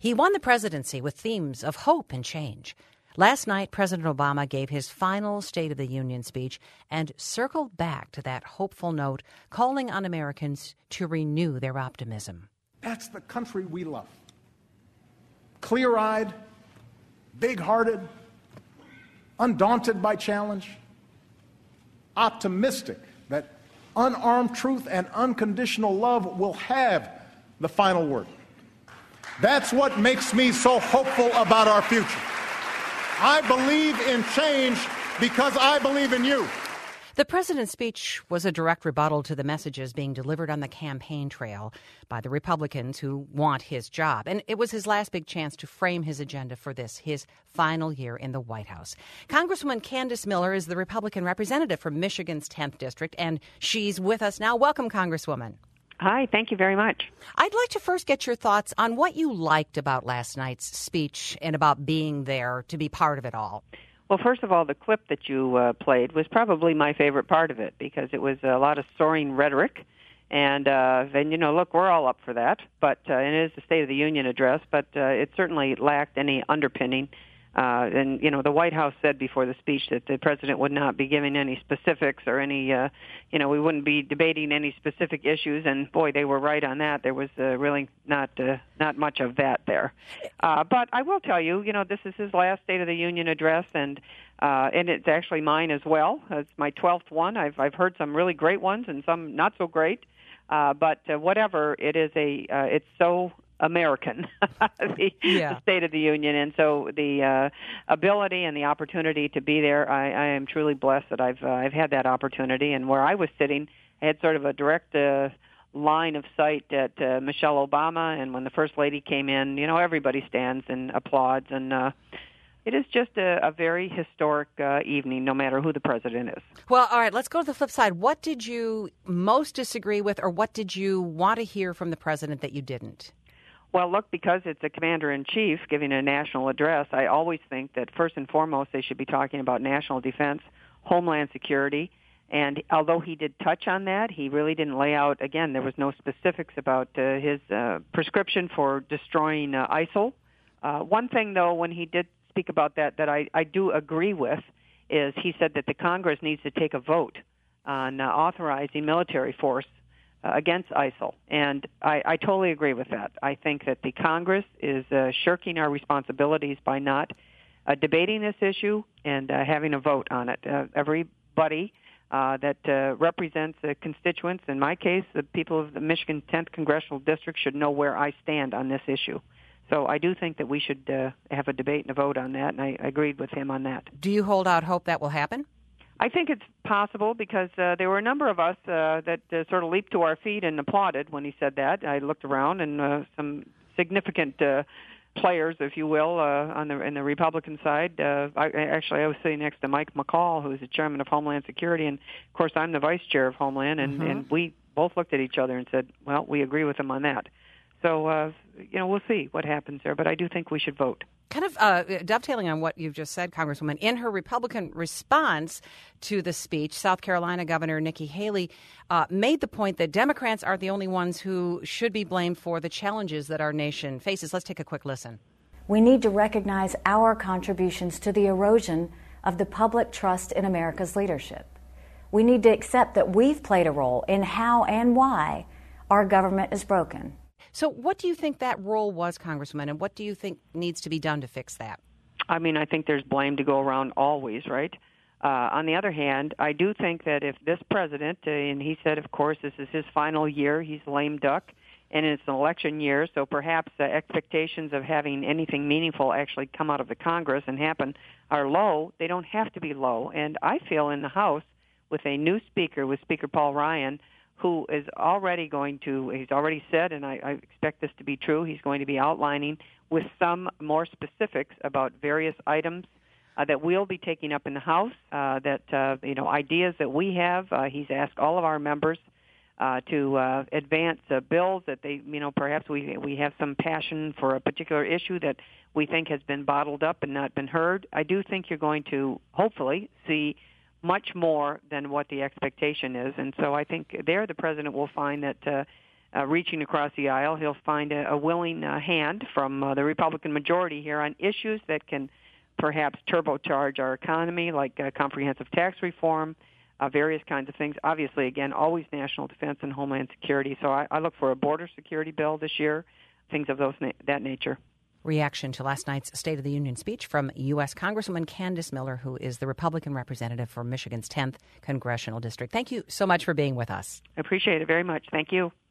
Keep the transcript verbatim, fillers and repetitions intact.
He won the presidency with themes of hope and change. Last night, President Obama gave his final State of the Union speech and circled back to that hopeful note, calling on Americans to renew their optimism. That's the country we love. Clear-eyed, big-hearted, undaunted by challenge, optimistic that unarmed truth and unconditional love will have the final word. That's what makes me so hopeful about our future. I believe in change because I believe in you. The president's speech was a direct rebuttal to the messages being delivered on the campaign trail by the Republicans who want his job. And it was his last big chance to frame his agenda for this, his final year in the White House. Congresswoman Candice Miller is the Republican representative from Michigan's tenth District, and she's with us now. Welcome, Congresswoman. Hi, thank you very much. I'd like to first get your thoughts on what you liked about last night's speech and about being there to be part of it all. Well, first of all, the clip that you uh, played was probably my favorite part of it because it was a lot of soaring rhetoric. And, uh, and you know, look, we're all up for that. But uh, and it is the State of the Union address, but uh, it certainly lacked any underpinning. Uh, and, you know, the White House said before the speech that the president would not be giving any specifics or any, uh, you know, we wouldn't be debating any specific issues. And, boy, they were right on that. There was uh, really not uh, not much of that there. Uh, but I will tell you, you know, this is his last State of the Union address, and uh, and it's actually mine as well. It's my twelfth one. I've, I've heard some really great ones and some not so great. Uh, but uh, whatever, it is a, uh, it's so American, the, yeah. the State of the Union, and so the uh, ability and the opportunity to be there, I, I am truly blessed that I've uh, I've had that opportunity. And where I was sitting, I had sort of a direct uh, line of sight at uh, Michelle Obama, and when the First Lady came in, you know, everybody stands and applauds, and uh, it is just a, a very historic uh, evening, no matter who the president is. Well, all right, let's go to the flip side. What did you most disagree with, or what did you want to hear from the president that you didn't? Well, look, because it's a commander-in-chief giving a national address, I always think that first and foremost they should be talking about national defense, homeland security, and although he did touch on that, he really didn't lay out, again, there was no specifics about uh, his uh, prescription for destroying uh, ISIL. Uh, one thing, though, when he did speak about that, that I, I do agree with, is he said that the Congress needs to take a vote on uh, authorizing military force against ISIL, and I, I totally agree with that. I think that the Congress is uh, shirking our responsibilities by not uh, debating this issue and uh, having a vote on it. Uh, everybody uh, that uh, represents the constituents, in my case, the people of the Michigan tenth Congressional District, should know where I stand on this issue. So I do think that we should uh, have a debate and a vote on that, and I agreed with him on that. Do you hold out hope that will happen? I think it's possible because uh, there were a number of us uh, that uh, sort of leaped to our feet and applauded when he said that. I looked around, and uh, some significant uh, players, if you will, uh, on the in the Republican side. Uh, I, actually, I was sitting next to Mike McCall, who is the chairman of Homeland Security, and of course, I'm the vice chair of Homeland, and, mm-hmm. and we both looked at each other and said, "Well, we agree with him on that." So, uh, you know, we'll see what happens there, but I do think we should vote. Kind of uh, dovetailing on what you've just said, Congresswoman, in her Republican response to the speech, South Carolina Governor Nikki Haley uh, made the point that Democrats aren't the only ones who should be blamed for the challenges that our nation faces. Let's take a quick listen. We need to recognize our contributions to the erosion of the public trust in America's leadership. We need to accept that we've played a role in how and why our government is broken. So what do you think that role was, Congresswoman, and what do you think needs to be done to fix that? I mean, I think there's blame to go around always, right? Uh, on the other hand, I do think that if this president, uh, and he said, of course, this is his final year, he's lame duck, and it's an election year, so perhaps uh, expectations of having anything meaningful actually come out of the Congress and happen are low. They don't have to be low. And I feel in the House, with a new speaker, with Speaker Paul Ryan, who is already going to, he's already said, and I, I expect this to be true, he's going to be outlining with some more specifics about various items uh, that we'll be taking up in the House, uh, that, uh, you know, ideas that we have. Uh, he's asked all of our members uh, to uh, advance uh, bills that they, you know, perhaps we, we have some passion for a particular issue that we think has been bottled up and not been heard. I do think you're going to, hopefully, see much more than what the expectation is. And so I think there the president will find that uh, uh, reaching across the aisle, he'll find a, a willing uh, hand from uh, the Republican majority here on issues that can perhaps turbocharge our economy, like uh, comprehensive tax reform, uh, various kinds of things. Obviously, again, always national defense and homeland security. So I, I look for a border security bill this year, things of those na- that nature. Reaction to last night's State of the Union speech from U S. Congresswoman Candice Miller, who is the Republican representative for Michigan's tenth Congressional District. Thank you so much for being with us. I appreciate it very much. Thank you.